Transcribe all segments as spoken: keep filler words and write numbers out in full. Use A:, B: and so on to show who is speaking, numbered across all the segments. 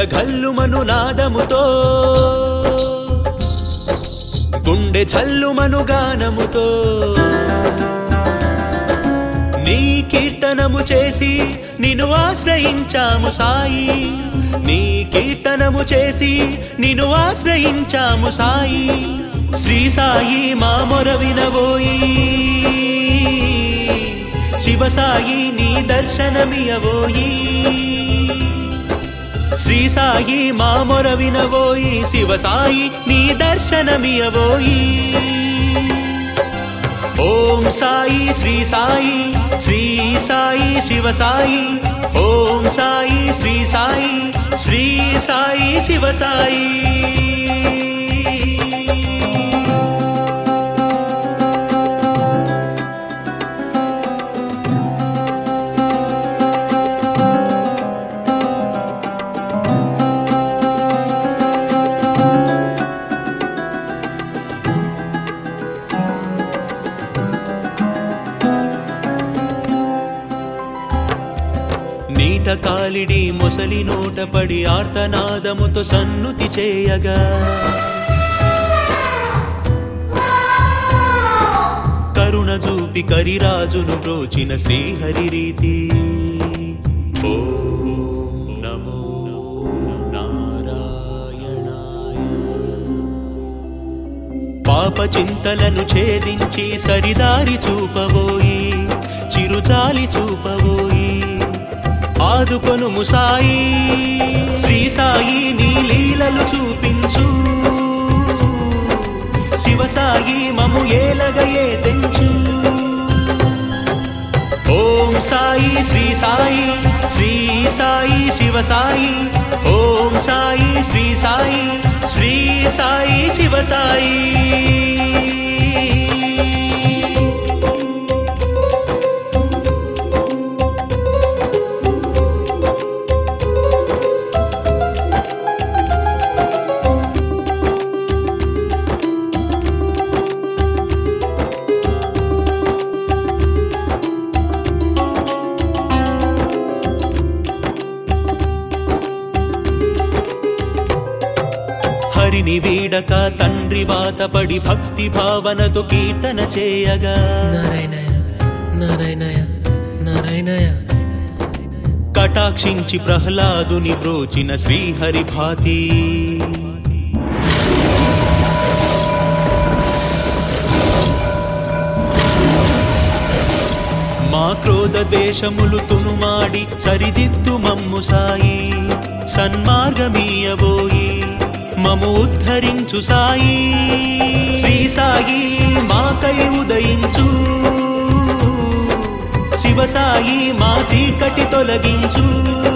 A: గజ్జఘల్లుమను నాదముతో గుండె ఛల్లుమను గానముతో నీ కీర్తనము చేసి నిన్ను ఆశ్రయించాము సాయి నీ కీర్తనము చేసి నిన్ను ఆశ్రయించాము సాయి శ్రీ సాయి మా మొర వినవోయి శివ సాయి నీ దర్శనమియవోయి శ్రీ సాయి మా మొర వినవోయి శివ సాయి నీ దర్శనమియవోయి ఓం సాయి శ్రీ సాయి శ్రీ సాయి శివ సాయి ఓం సాయి శ్రీ సాయి శ్రీ సాయి శివ సాయి నీట కాలిడి మొసలి నోట పడి ఆర్తనాదముతో సన్నుతి చేయగా కరుణ చూపి కరిరాజును బ్రోచిన శ్రీహరి రీతి ఓం నమో నారాయణాయ పాప చింతలను ఛేదించి సరిదారి చూపబోయి చిరుజాలి చూపబోయి ఆదుకొను ముసాయి శ్రీ సాయి నీ లీలలు చూపించు శివ సాయి మము ఏలగయే తెంచు ఓం సాయి శ్రీ సాయి శ్రీ సాయి శివ సాయి ఓం సాయి శ్రీ సాయి శ్రీ సాయి శివ సాయి హరిని వీడక తండ్రి వాతపడి భక్తి భావనతో కీర్తన చేయగా
B: నారాయణయ నారాయణయ నారాయణయ
A: కటాక్షించి ప్రహ్లాదుని బ్రోచిన శ్రీహరి భాతి మా క్రోధ ద్వేషములు తునుమాడి సరిదిద్దు మమ్ము సాయి సన్మార్గమీయబోయి మము ఉద్ధరించు సాయి శ్రీ సాయి మాకై ఉదయించు శివ సాయి మా చీకటి తొలగించు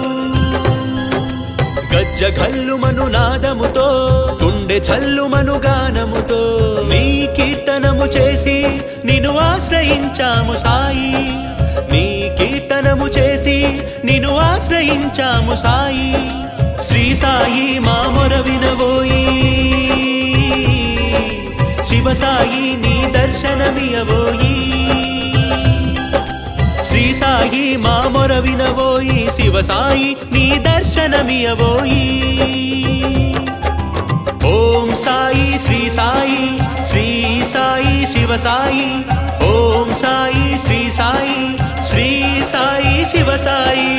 A: గజ్జఘల్లుమను నాదముతో గుండె ఛల్లుమను గానముతో నీ కీర్తనము చేసి నిన్ను ఆశ్రయించాము సాయి నీ కీర్తనము చేసి నిన్ను ఆశ్రయించాము సాయి శ్రీ సాయి మా మొర వినవోయి శివ సాయి నీ దర్శనమియవోయి శ్రీ సాయి మా మొర వినవోయి శివ సాయి నీ దర్శనమియవోయి ఓం సాయి శ్రీ సాయి శ్రీ సాయి శివ సాయి ఓం సాయి శ్రీ సాయి శ్రీ సాయి శివ సాయి